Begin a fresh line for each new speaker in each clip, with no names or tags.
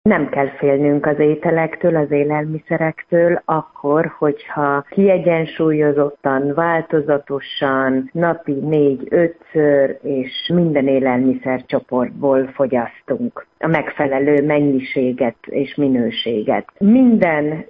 Nem kell félnünk az ételektől, az élelmiszerektől, akkor, hogyha kiegyensúlyozottan, változatosan, napi 4-5-ször és minden élelmiszercsoportból fogyasztunk a megfelelő mennyiséget és minőséget. Minden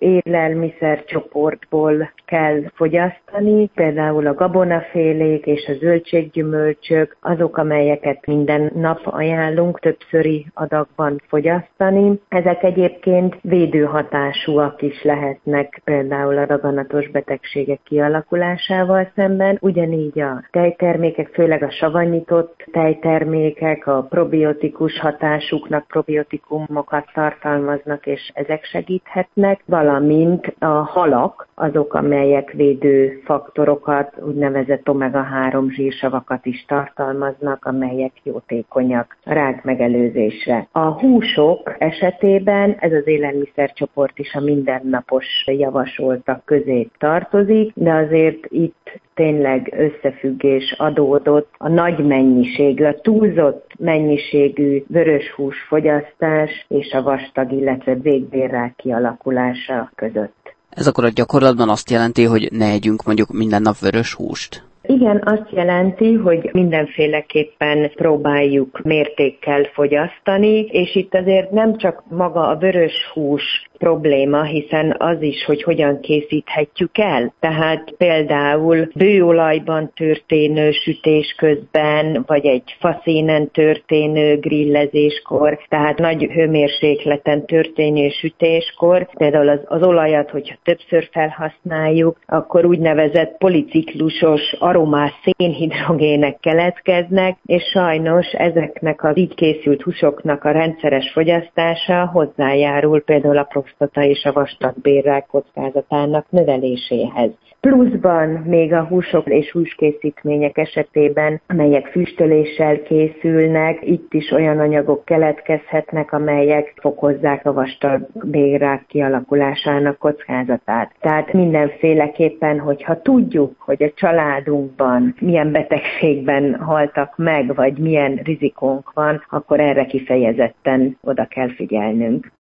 élelmiszercsoportból kell fogyasztani, például a gabonafélék és a zöldséggyümölcsök, azok, amelyeket minden nap ajánlunk többszöri adagban fogyasztani. Ezek egyébként védőhatásúak is lehetnek, például a daganatos betegségek kialakulásával szemben. Ugyanígy a tejtermékek, főleg a savanyított tejtermékek, a probiotikus hatásuknak probiotikumokat tartalmaznak, és ezek segíthetnek, valamint a halak, azok, amelyek védőfaktorokat, úgynevezett omega-3 zsírsavakat is tartalmaznak, amelyek jótékonyak a rák megelőzésre. A húsok esetében ez az élelmiszercsoport is a mindennapos javasoltak közé tartozik, de azért itt tényleg összefüggés adódott a nagy mennyiségű, a túlzott mennyiségű vöröshús fogyasztás és a vastag, illetve végbélrák kialakulása között.
Ez akkor a gyakorlatban azt jelenti, hogy ne együnk mondjuk minden nap vörös húst?
Igen, azt jelenti, hogy mindenféleképpen próbáljuk mértékkel fogyasztani, és itt azért nem csak maga a vörös hús probléma, hiszen az is, hogy hogyan készíthetjük el. Tehát például bőolajban történő sütés közben, vagy egy faszénen történő grillezéskor, tehát nagy hőmérsékleten történő sütéskor, például az olajat, hogyha többször felhasználjuk, akkor úgynevezett policiklusos aromás szénhidrogének keletkeznek, és sajnos ezeknek az így készült húsoknak a rendszeres fogyasztása hozzájárul például a prostata és a vastagbélrák kockázatának növeléséhez. Pluszban még a húsok és húskészítmények esetében, amelyek füstöléssel készülnek, itt is olyan anyagok keletkezhetnek, amelyek fokozzák a vastagbélrák kialakulásának kockázatát. Tehát mindenféleképpen, hogyha tudjuk, hogy a családunkban milyen betegségben haltak meg, vagy milyen rizikónk van, akkor erre kifejezetten oda kell figyelnünk.